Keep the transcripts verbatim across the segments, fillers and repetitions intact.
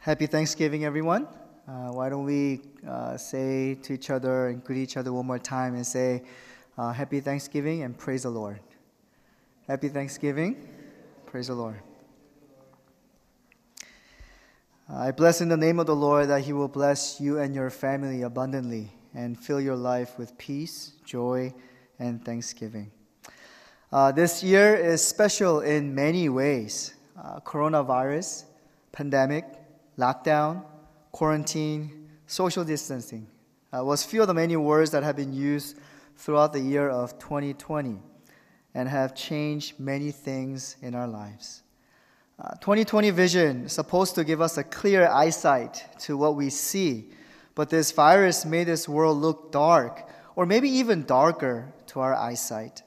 Happy Thanksgiving, everyone. Uh, why don't we uh, say to each other and greet each other one more time and say, uh, Happy Thanksgiving and praise the Lord. Happy Thanksgiving, praise the Lord. I bless in the name of the Lord that He will bless you and your family abundantly and fill your life with peace, joy, and thanksgiving. Uh, this year is special in many ways. Uh, coronavirus, pandemic, lockdown, quarantine, social distancing uh, was few of the many words that have been used throughout the year of twenty twenty and have changed many things in our lives. Uh, twenty twenty vision is supposed to give us a clear eyesight to what we see, but this virus made this world look dark, or maybe even darker to our eyesight.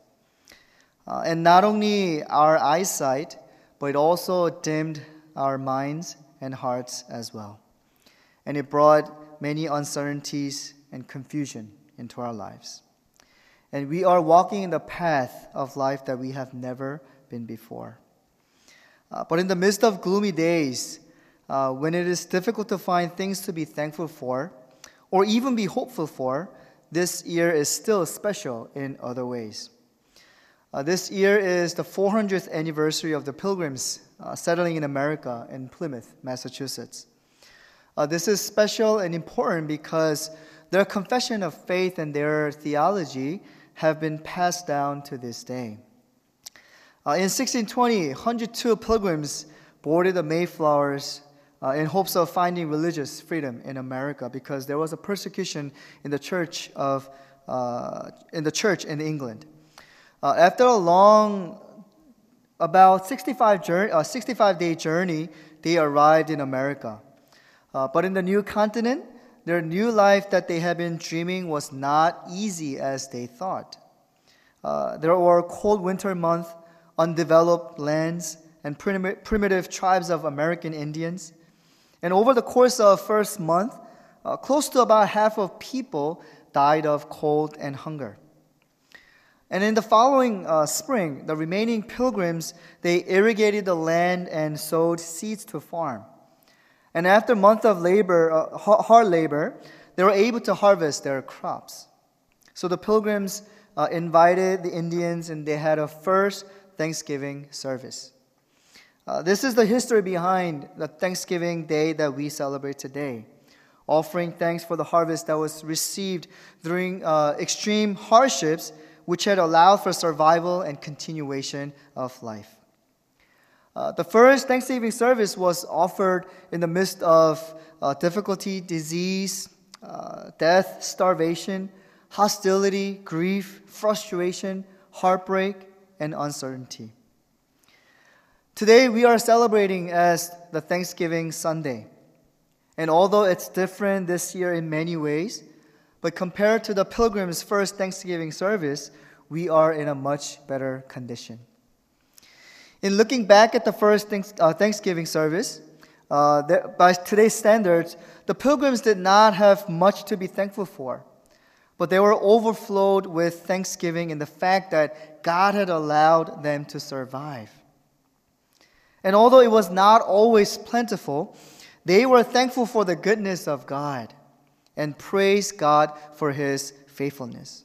Uh, and not only our eyesight, but it also dimmed our minds and hearts as well. And it brought many uncertainties and confusion into our lives. And we are walking in the path of life that we have never been before. Uh, but in the midst of gloomy days, uh, when it is difficult to find things to be thankful for, or even be hopeful for, this year is still special in other ways. Uh, this year is the four hundredth anniversary of the Pilgrims uh, settling in America in Plymouth, Massachusetts. Uh, this is special and important because their confession of faith and their theology have been passed down to this day. Uh, in sixteen twenty, one hundred two pilgrims boarded the Mayflowers uh, in hopes of finding religious freedom in America because there was a persecution in the church of uh, in the church in England. Uh, after a long, about sixty-five journey, uh, sixty-five day journey, they arrived in America. Uh, but in the new continent, their new life that they had been dreaming was not easy as they thought. Uh, there were cold winter months, undeveloped lands, and prim- primitive tribes of American Indians. And over the course of first month, uh, close to about half of people died of cold and hunger. And in the following uh, spring, the remaining pilgrims, they irrigated the land and sowed seeds to farm. And after months of labor, uh, hard labor, they were able to harvest their crops. So the pilgrims uh, invited the Indians, and they had a first Thanksgiving service. Uh, this is the history behind the Thanksgiving Day that we celebrate today, offering thanks for the harvest that was received during uh, extreme hardships, which had allowed for survival and continuation of life. Uh, the first Thanksgiving service was offered in the midst of uh, difficulty, disease, uh, death, starvation, hostility, grief, frustration, heartbreak, and uncertainty. Today we are celebrating as the Thanksgiving Sunday. And although it's different this year in many ways, but compared to the Pilgrims' first Thanksgiving service, we are in a much better condition. In looking back at the first Thanksgiving service, uh, there, by today's standards, the Pilgrims did not have much to be thankful for, but they were overflowed with thanksgiving in the fact that God had allowed them to survive. And although it was not always plentiful, they were thankful for the goodness of God and praised God for His faithfulness.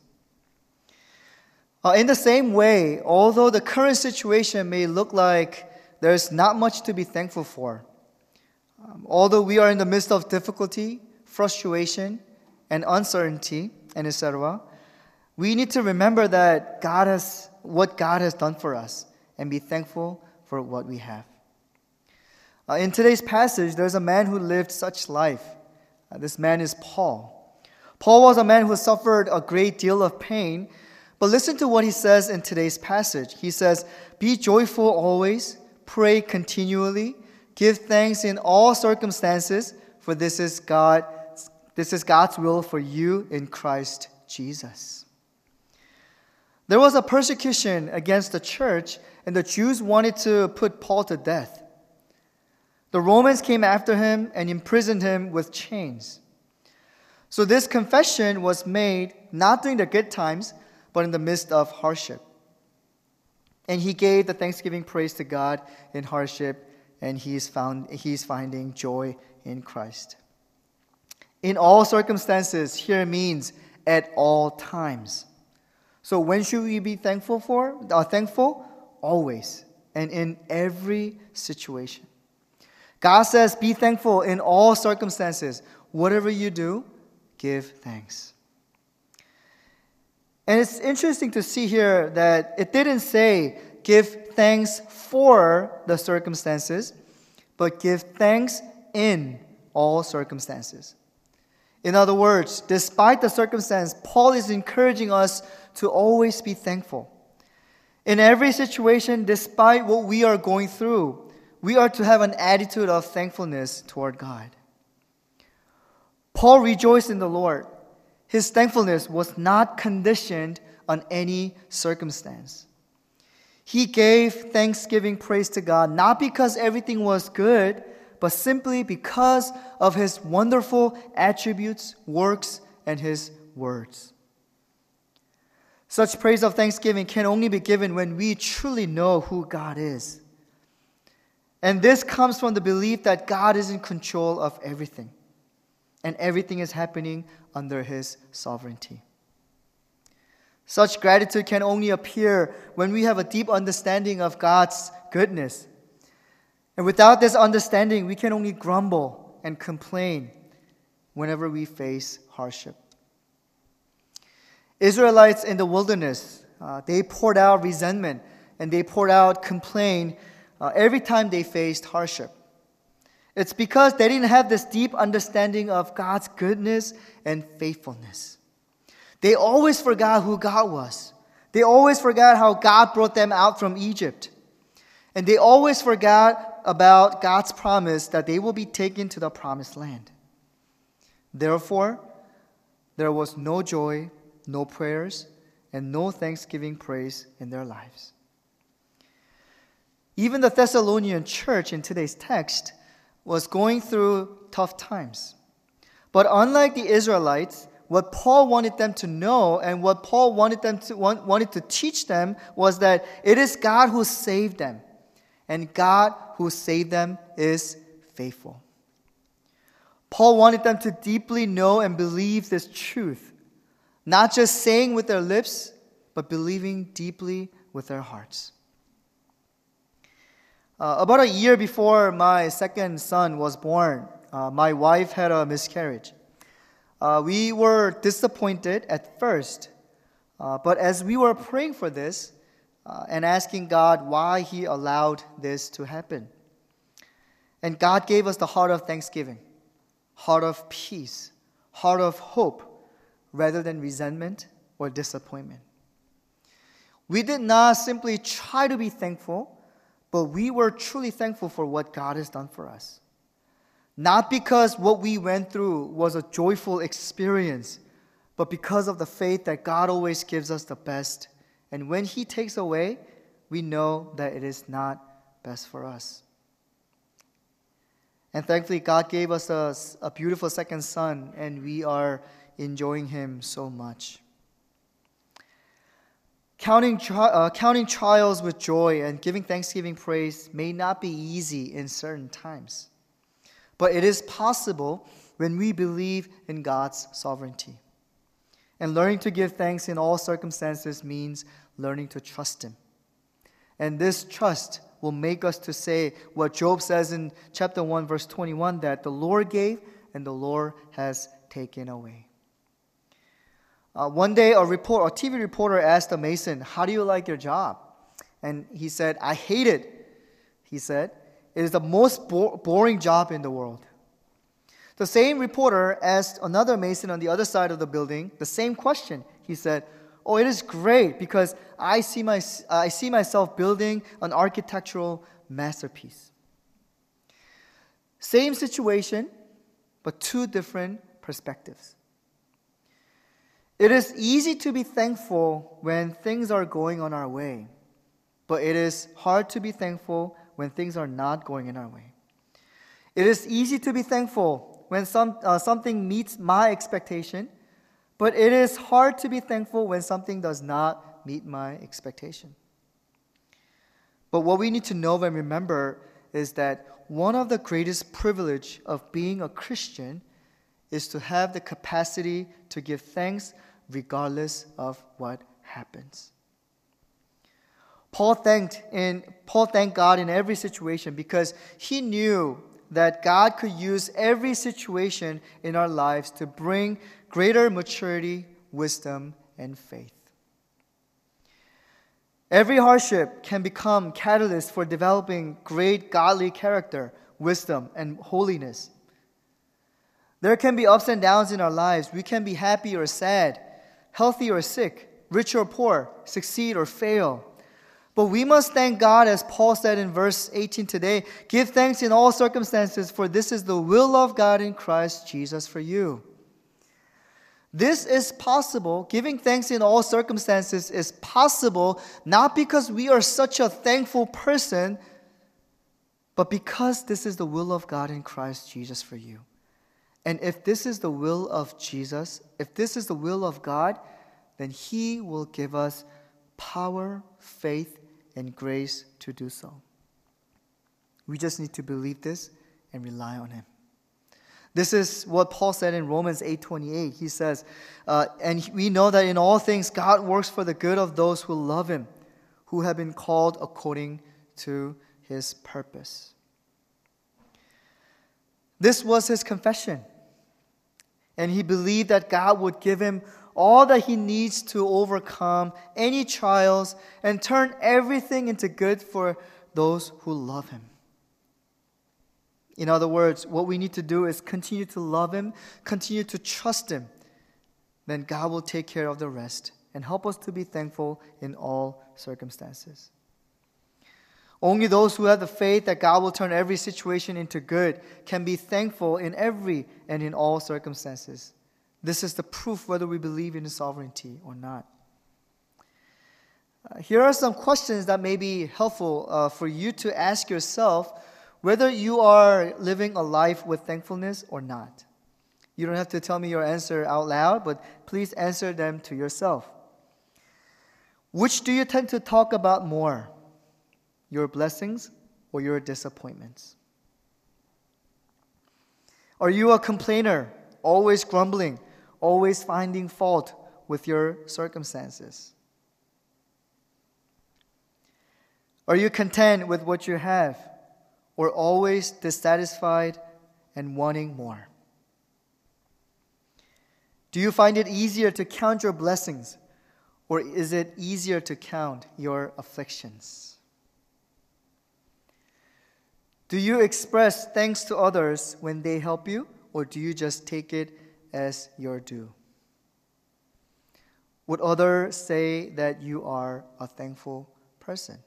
Uh, in the same way, although the current situation may look like there's not much to be thankful for, um, although we are in the midst of difficulty, frustration, and uncertainty, and et cetera, we need to remember that God has what God has done for us and be thankful for what we have. Uh, in today's passage, there's a man who lived such life. Uh, this man is Paul. Paul was a man who suffered a great deal of pain. But listen to what he says in today's passage. He says, "Be joyful always, pray continually, give thanks in all circumstances, for this is God, this is God's will for you in Christ Jesus." There was a persecution against the church, and the Jews wanted to put Paul to death. The Romans came after him and imprisoned him with chains. So this confession was made not during the good times, but in the midst of hardship. And he gave the thanksgiving praise to God in hardship and he's found he's finding joy in Christ. In all circumstances here means at all times. So when should we be thankful for? Uh, thankful? Always and in every situation. God says, be thankful in all circumstances. Whatever you do, give thanks. And it's interesting to see here that it didn't say give thanks for the circumstances, but give thanks in all circumstances. In other words, despite the circumstance, Paul is encouraging us to always be thankful. In every situation, despite what we are going through, we are to have an attitude of thankfulness toward God. Paul rejoiced in the Lord. His thankfulness was not conditioned on any circumstance. He gave thanksgiving praise to God, not because everything was good, but simply because of His wonderful attributes, works, and His words. Such praise of thanksgiving can only be given when we truly know who God is. And this comes from the belief that God is in control of everything, and everything is happening under His sovereignty. Such gratitude can only appear when we have a deep understanding of God's goodness. And without this understanding, we can only grumble and complain whenever we face hardship. Israelites in the wilderness, uh, they poured out resentment and they poured out complaint uh, every time they faced hardship. It's because they didn't have this deep understanding of God's goodness and faithfulness. They always forgot who God was. They always forgot how God brought them out from Egypt. And they always forgot about God's promise that they will be taken to the promised land. Therefore, there was no joy, no prayers, and no thanksgiving praise in their lives. Even the Thessalonian church in today's text was going through tough times. But unlike the Israelites, what Paul wanted them to know and what Paul wanted them to want, wanted to teach them was that it is God who saved them, and God who saved them is faithful. Paul wanted them to deeply know and believe this truth, not just saying with their lips, but believing deeply with their hearts. Uh, about a year before my second son was born, uh, my wife had a miscarriage. Uh, we were disappointed at first, uh, but as we were praying for this uh, and asking God why He allowed this to happen, and God gave us the heart of thanksgiving, heart of peace, heart of hope, rather than resentment or disappointment. We did not simply try to be thankful, but we were truly thankful for what God has done for us. Not because what we went through was a joyful experience, but because of the faith that God always gives us the best. And when He takes away, we know that it is not best for us. And thankfully, God gave us a, a beautiful second son, and we are enjoying him so much. Counting, tri- uh, counting trials with joy and giving thanksgiving praise may not be easy in certain times, but it is possible when we believe in God's sovereignty. And learning to give thanks in all circumstances means learning to trust Him. And this trust will make us to say what Job says in chapter one, verse twenty-one, that the Lord gave and the Lord has taken away. Uh, one day, a, report, a T V reporter asked a mason, "How do you like your job?" And he said, "I hate it." He said, "It is the most bo- boring job in the world." The same reporter asked another mason on the other side of the building the same question. He said, "Oh, it is great because I see my I see myself building an architectural masterpiece." Same situation, but two different perspectives. It is easy to be thankful when things are going on our way, but it is hard to be thankful when things are not going in our way. It is easy to be thankful when some uh, something meets my expectation, but it is hard to be thankful when something does not meet my expectation. But what we need to know and remember is that one of the greatest privilege of being a Christian is to have the capacity to give thanks regardless of what happens. Paul thanked in Paul thanked God in every situation because he knew that God could use every situation in our lives to bring greater maturity, wisdom, and faith. Every hardship can become catalyst for developing great godly character, wisdom, and holiness. There can be ups and downs in our lives. We can be happy or sad, healthy or sick, rich or poor, succeed or fail. But we must thank God, as Paul said in verse eighteen today, give thanks in all circumstances, for this is the will of God in Christ Jesus for you. This is possible. Giving thanks in all circumstances is possible not because we are such a thankful person, but because this is the will of God in Christ Jesus for you. And if this is the will of Jesus, if this is the will of God, then He will give us power, faith, and grace to do so. We just need to believe this and rely on Him. This is what Paul said in Romans eight twenty-eight. He says, uh, and we know that in all things God works for the good of those who love Him, who have been called according to His purpose. This was his confession. And he believed that God would give him all that he needs to overcome any trials and turn everything into good for those who love Him. In other words, what we need to do is continue to love Him, continue to trust Him. Then God will take care of the rest and help us to be thankful in all circumstances. Only those who have the faith that God will turn every situation into good can be thankful in every and in all circumstances. This is the proof whether we believe in His sovereignty or not. Uh, here are some questions that may be helpful uh, for you to ask yourself whether you are living a life with thankfulness or not. You don't have to tell me your answer out loud, but please answer them to yourself. Which do you tend to talk about more? Your blessings or your disappointments? Are you a complainer, always grumbling, always finding fault with your circumstances? Are you content with what you have, or always dissatisfied and wanting more? Do you find it easier to count your blessings, or is it easier to count your afflictions? Do you express thanks to others when they help you, or do you just take it as your due? Would others say that you are a thankful person?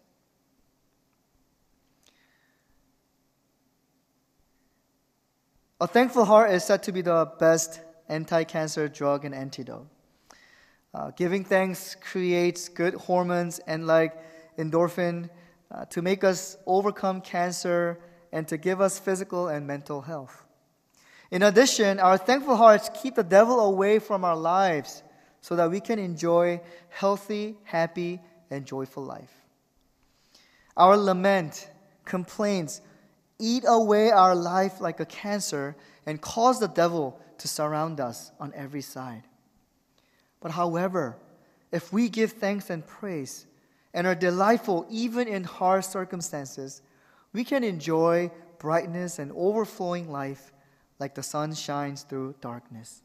A thankful heart is said to be the best anti-cancer drug and antidote. Uh, giving thanks creates good hormones and like endorphin uh, to make us overcome cancer and to give us physical and mental health. In addition, our thankful hearts keep the devil away from our lives so that we can enjoy healthy, happy, and joyful life. Our lament, complaints, eat away our life like a cancer and cause the devil to surround us on every side. But however, if we give thanks and praise and are delightful even in hard circumstances, we can enjoy brightness and overflowing life like the sun shines through darkness.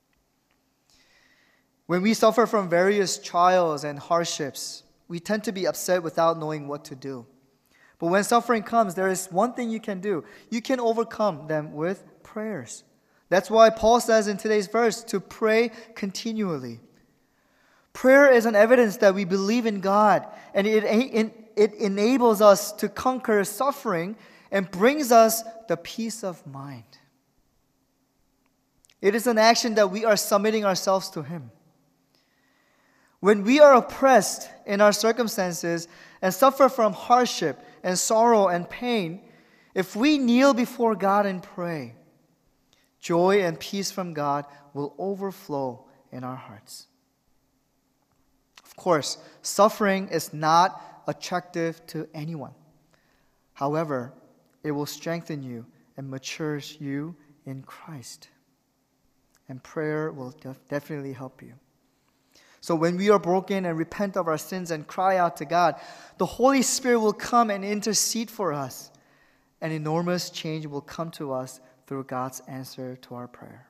When we suffer from various trials and hardships, we tend to be upset without knowing what to do. But when suffering comes, there is one thing you can do. You can overcome them with prayers. That's why Paul says in today's verse to pray continually. Prayer is an evidence that we believe in God, and it, it, it enables us to conquer suffering and brings us the peace of mind. It is an action that we are submitting ourselves to Him. When we are oppressed in our circumstances and suffer from hardship and sorrow and pain, if we kneel before God and pray, joy and peace from God will overflow in our hearts. Of course, suffering is not attractive to anyone. However, It will strengthen you and matures you in Christ. And prayer will def- definitely help you. So when we are broken and repent of our sins and cry out to God, the Holy Spirit will come and intercede for us. An enormous change will come to us through God's answer to our prayer.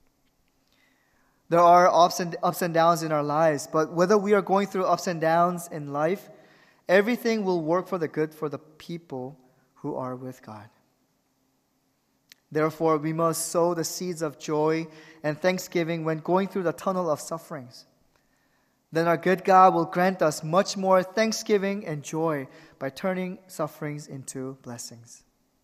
There are ups and, ups and downs in our lives, but whether we are going through ups and downs in life, everything will work for the good for the people who are with God. Therefore, we must sow the seeds of joy and thanksgiving when going through the tunnel of sufferings. Then our good God will grant us much more thanksgiving and joy by turning sufferings into blessings.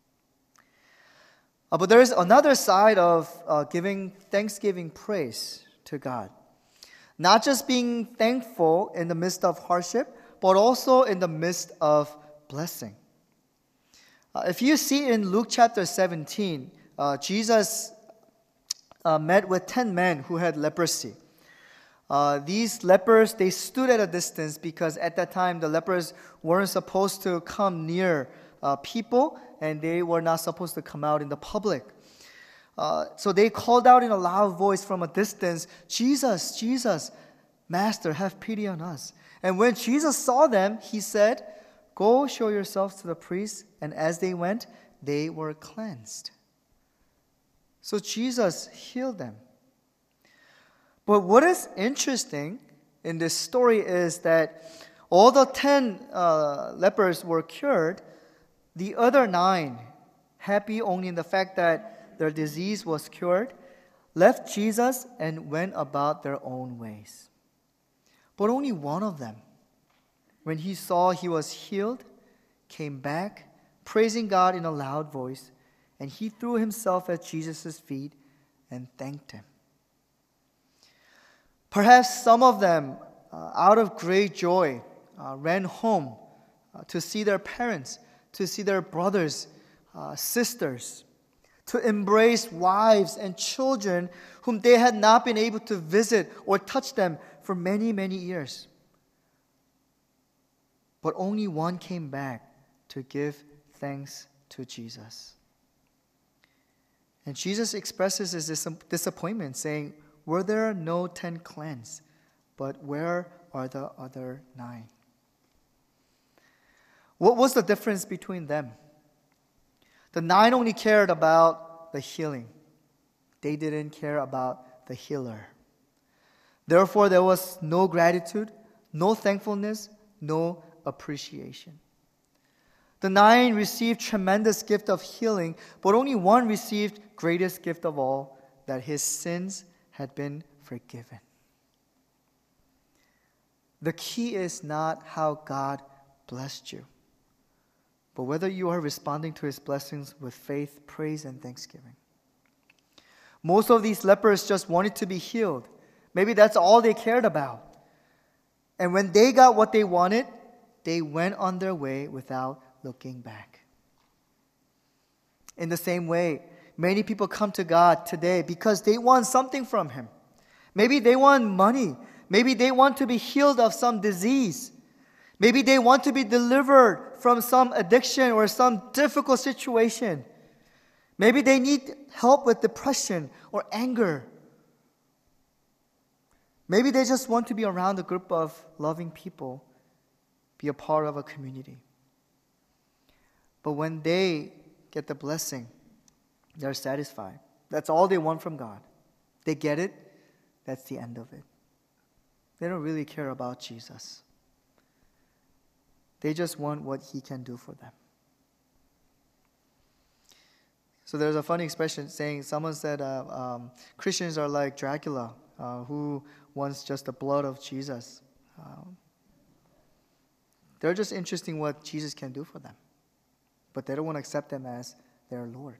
Uh, but there is another side of uh, giving thanksgiving praise to God. Not just being thankful in the midst of hardship, but also in the midst of blessing. Uh, if you see in Luke chapter seventeen, uh, Jesus uh, met with ten men who had leprosy. Uh, these lepers, they stood at a distance because at that time the lepers weren't supposed to come near uh, people and they were not supposed to come out in the public. Uh, so they called out in a loud voice from a distance, "Jesus, Jesus, Master, have pity on us." And when Jesus saw them, he said, "Go show yourselves to the priests." And as they went, they were cleansed. So Jesus healed them. But what is interesting in this story is that all the ten uh, lepers were cured. The other nine, happy only in the fact that their disease was cured, left Jesus and went about their own ways. But only one of them, when he saw he was healed, came back, praising God in a loud voice, and he threw himself at Jesus' feet and thanked him. Perhaps some of them, uh, out of great joy, uh, ran home uh, to see their parents, to see their brothers, uh, sisters, to embrace wives and children whom they had not been able to visit or touch them for many, many years. But only one came back to give thanks to Jesus. And Jesus expresses his dis- disappointment, saying, "Were there no ten cleansed? But where are the other nine?" What was the difference between them? The nine only cared about the healing. They didn't care about the healer. Therefore, there was no gratitude, no thankfulness, no appreciation. The nine received tremendous gift of healing, but only one received greatest gift of all, that his sins had been forgiven. The key is not how God blessed you, but whether you are responding to his blessings with faith, praise, and thanksgiving. Most of these lepers just wanted to be healed. Maybe that's all they cared about. And when they got what they wanted, they went on their way without looking back. In the same way, many people come to God today because they want something from him. Maybe they want money. Maybe they want to be healed of some disease. Maybe they want to be delivered from some addiction or some difficult situation. Maybe they need help with depression or anger. Maybe they just want to be around a group of loving people, be a part of a community. But when they get the blessing, they're satisfied. That's all they want from God. They get it, that's the end of it. They don't really care about Jesus. They just want what he can do for them. So there's a funny expression saying, someone said uh, um, Christians are like Dracula, uh, who wants just the blood of Jesus. Um, they're just interested in what Jesus can do for them. But they don't want to accept him as their Lord.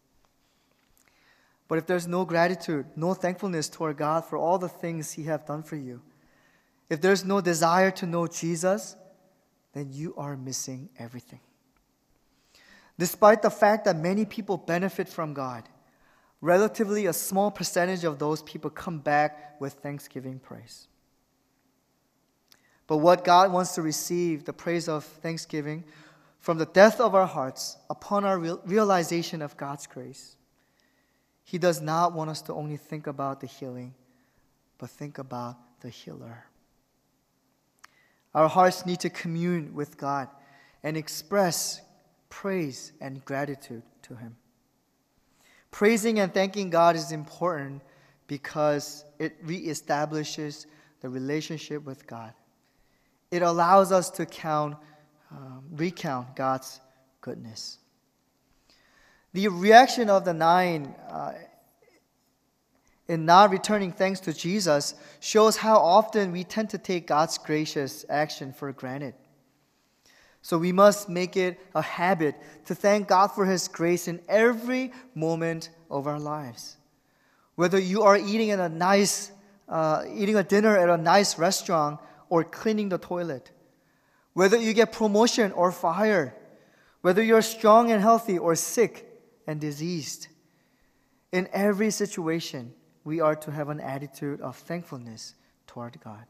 But if there's no gratitude, no thankfulness toward God for all the things he has done for you, if there's no desire to know Jesus, then you are missing everything. Despite the fact that many people benefit from God, relatively a small percentage of those people come back with thanksgiving praise. But what God wants to receive, the praise of thanksgiving, from the depth of our hearts upon our real- realization of God's grace. He does not want us to only think about the healing, but think about the healer. Our hearts need to commune with God and express praise and gratitude to Him. Praising and thanking God is important because it reestablishes the relationship with God. It allows us to count, um, recount God's goodness. The reaction of the nine uh, in not returning thanks to Jesus shows how often we tend to take God's gracious action for granted. So we must make it a habit to thank God for His grace in every moment of our lives. Whether you are eating at a nice, uh, eating a dinner at a nice restaurant or cleaning the toilet, whether you get promotion or fired, whether you're strong and healthy or sick and diseased, in every situation, we are to have an attitude of thankfulness toward God.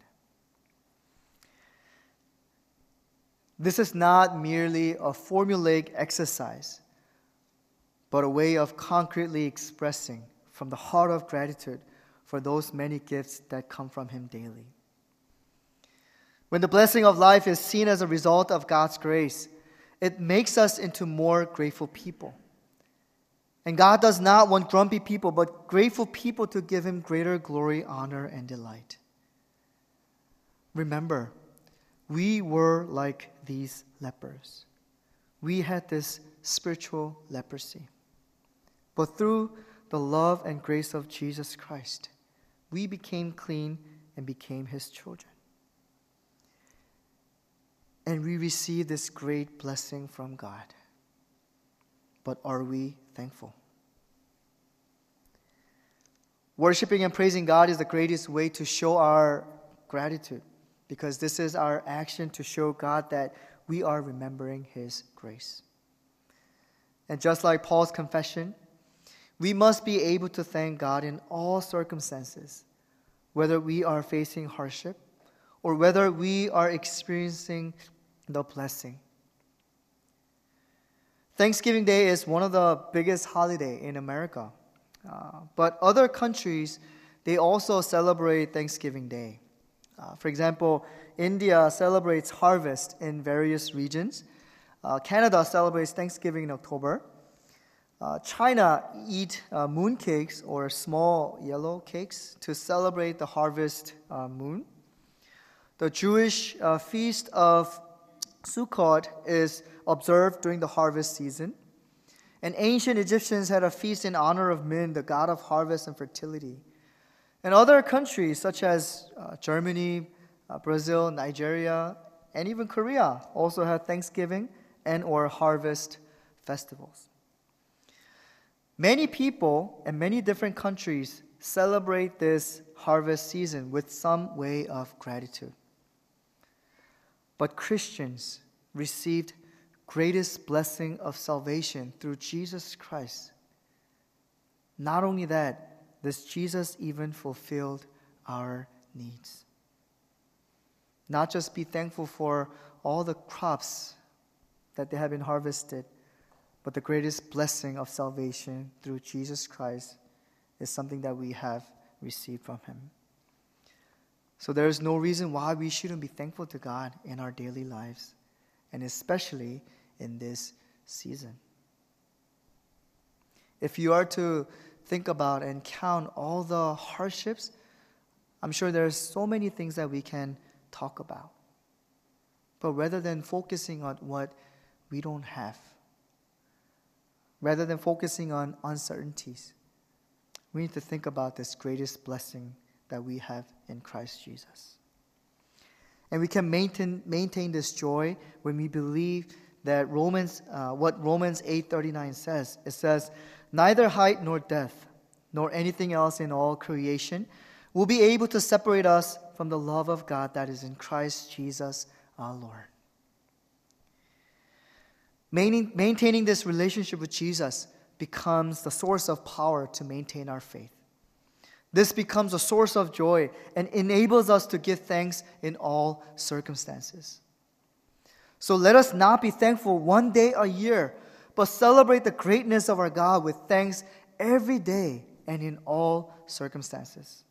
This is not merely a formulaic exercise, but a way of concretely expressing from the heart of gratitude for those many gifts that come from Him daily. When the blessing of life is seen as a result of God's grace, it makes us into more grateful people. And God does not want grumpy people, but grateful people to give Him greater glory, honor, and delight. Remember, we were like these lepers. We had this spiritual leprosy. But through the love and grace of Jesus Christ, we became clean and became His children. And we receive this great blessing from God. But are we thankful? Worshiping and praising God is the greatest way to show our gratitude, because this is our action to show God that we are remembering His grace. And just like Paul's confession, we must be able to thank God in all circumstances, whether we are facing hardship or whether we are experiencing the blessing. Thanksgiving Day is one of the biggest holidays in America. Uh, but other countries, they also celebrate Thanksgiving Day. Uh, for example, India celebrates harvest in various regions. Uh, Canada celebrates Thanksgiving in October. Uh, China eat uh, moon cakes or small yellow cakes to celebrate the harvest uh, moon. The Jewish uh, feast of Sukkot is observed during the harvest season. And ancient Egyptians had a feast in honor of Min, the god of harvest and fertility. And other countries such as uh, Germany, uh, Brazil, Nigeria, and even Korea also have Thanksgiving and or harvest festivals. Many people and many different countries celebrate this harvest season with some way of gratitude. But Christians received greatest blessing of salvation through Jesus Christ. Not only that, this Jesus even fulfilled our needs. Not just be thankful for all the crops that they have been harvested, but the greatest blessing of salvation through Jesus Christ is something that we have received from Him. So there is no reason why we shouldn't be thankful to God in our daily lives, and especially in this season. If you are to think about and count all the hardships, I'm sure there's so many things that we can talk about. But rather than focusing on what we don't have, rather than focusing on uncertainties, we need to think about this greatest blessing that we have in Christ Jesus. And we can maintain maintain this joy when we believe that Romans, uh, what Romans eight thirty-nine says. It says, "Neither height nor depth, nor anything else in all creation will be able to separate us from the love of God that is in Christ Jesus our Lord." Maintaining this relationship with Jesus becomes the source of power to maintain our faith. This becomes a source of joy and enables us to give thanks in all circumstances. So let us not be thankful one day a year, but celebrate the greatness of our God with thanks every day and in all circumstances.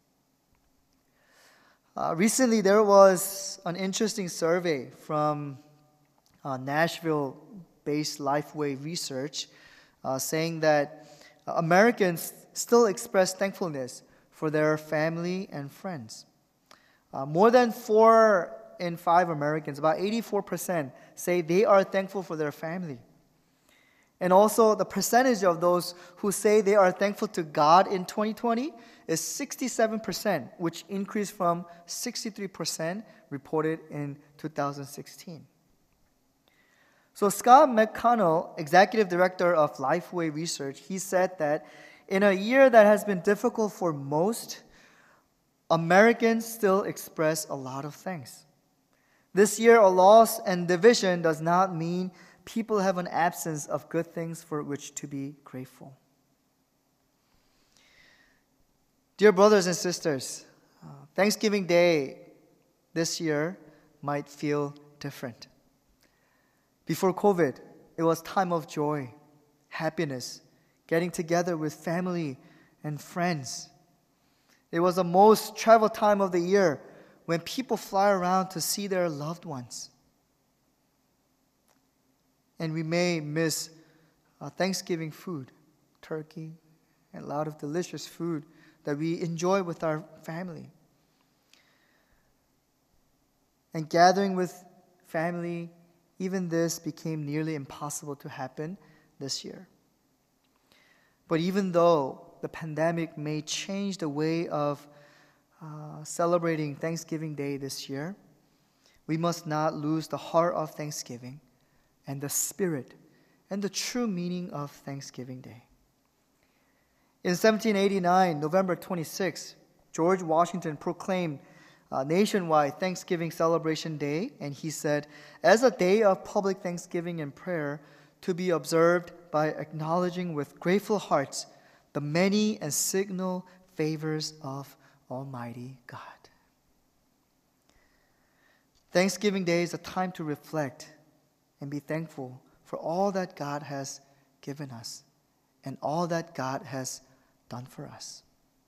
Uh, recently, there was an interesting survey from uh, Nashville-based Lifeway Research uh, saying that Americans still express thankfulness for their family and friends. Uh, more than four in five Americans, about eighty-four percent, say they are thankful for their family. And also, the percentage of those who say they are thankful to God in twenty twenty is sixty-seven percent, which increased from sixty-three percent reported in two thousand sixteen. So Scott McConnell, executive director of Lifeway Research, he said that in a year that has been difficult for most, Americans still express a lot of thanks. This year, a loss and division does not mean people have an absence of good things for which to be grateful. Dear brothers and sisters, uh, Thanksgiving Day this year might feel different. Before COVID, it was time of joy, happiness, getting together with family and friends. It was the most traveled time of the year when people fly around to see their loved ones. And we may miss uh, Thanksgiving food, turkey, and a lot of delicious food that we enjoy with our family. And gathering with family, even this became nearly impossible to happen this year. But even though the pandemic may change the way of uh, celebrating Thanksgiving Day this year, we must not lose the heart of Thanksgiving and the spirit and the true meaning of Thanksgiving Day. In seventeen eighty-nine, November twenty-sixth, George Washington proclaimed a nationwide Thanksgiving celebration day, and he said, as a day of public thanksgiving and prayer to be observed by acknowledging with grateful hearts the many and signal favors of Almighty God. Thanksgiving Day is a time to reflect and be thankful for all that God has given us and all that God has done for us.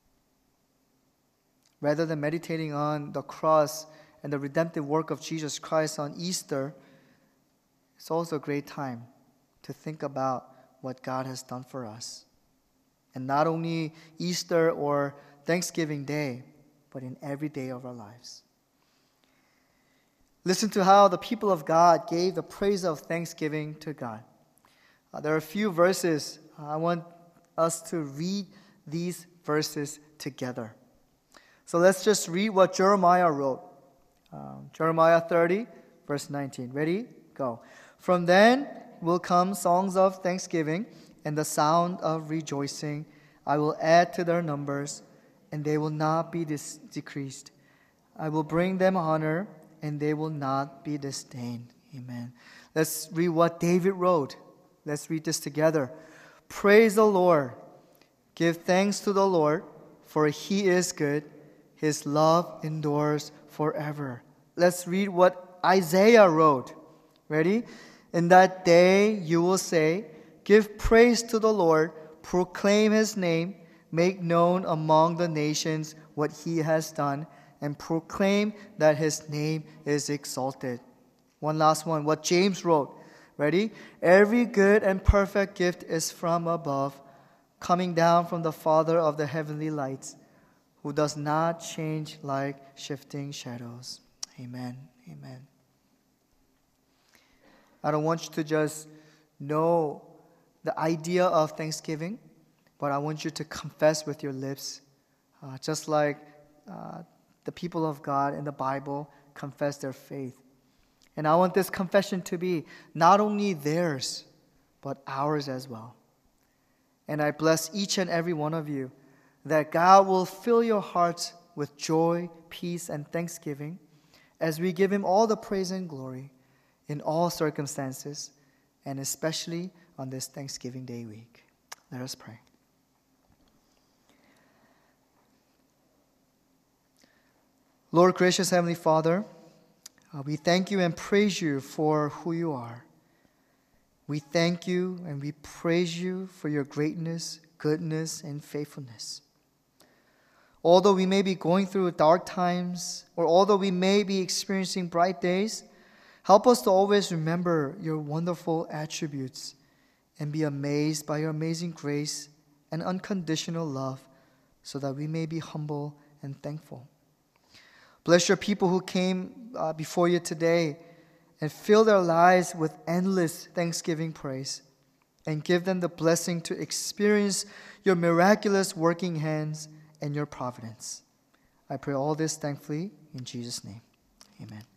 Rather than meditating on the cross and the redemptive work of Jesus Christ on Easter, it's also a great time to think about what God has done for us. And not only Easter or Thanksgiving Day, but in every day of our lives. Listen to how the people of God gave the praise of thanksgiving to God. Uh, there are a few verses. Uh, I want us to read these verses together. So let's just read what Jeremiah wrote. Um, Jeremiah thirty, verse nineteen. Ready? Go. From then will come songs of thanksgiving and the sound of rejoicing. I will add to their numbers, and they will not be dis- decreased. I will bring them honor, and they will not be disdained. Amen. Let's read what David wrote. Let's read this together. Praise the Lord. Give thanks to the Lord, for He is good. His love endures forever. Let's read what Isaiah wrote. Ready? In that day you will say, give praise to the Lord, proclaim His name, make known among the nations what He has done, and proclaim that His name is exalted. One last one, what James wrote. Ready? Every good and perfect gift is from above, coming down from the Father of the heavenly lights, who does not change like shifting shadows. Amen. Amen. I don't want you to just know the idea of Thanksgiving, but I want you to confess with your lips, uh, just like uh, the people of God in the Bible confess their faith. And I want this confession to be not only theirs, but ours as well. And I bless each and every one of you that God will fill your hearts with joy, peace, and thanksgiving as we give Him all the praise and glory in all circumstances, and especially on this Thanksgiving Day week. Let us pray. Lord, gracious Heavenly Father, Uh, we thank you and praise you for who you are. We thank you and we praise you for your greatness, goodness, and faithfulness. Although we may be going through dark times, or although we may be experiencing bright days, help us to always remember your wonderful attributes and be amazed by your amazing grace and unconditional love, so that we may be humble and thankful. Bless your people who came uh, before you today, and fill their lives with endless thanksgiving praise, and give them the blessing to experience your miraculous working hands and your providence. I pray all this thankfully in Jesus' name. Amen.